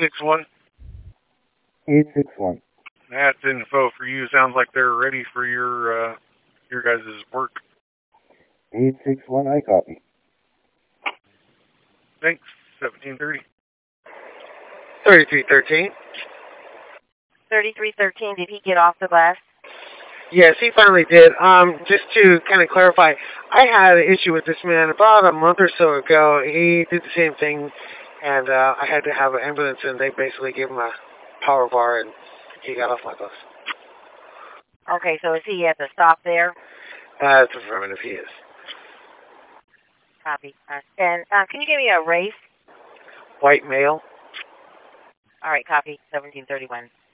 861. 861. That's info for you. Sounds like they're ready for your guys' work. 861, I copy. Thanks. 1730. 3313. 3313, did he get off the bus? Yes, he finally did. Just to kind of clarify, I had an issue with this man about a month or so ago. He did the same thing, and I had to have an ambulance, and they basically gave him a power bar, and he got off my bus. Okay, so is he at the stop there? That's affirmative, he is. Copy. And can you give me a race? White male. All right, copy. 1731.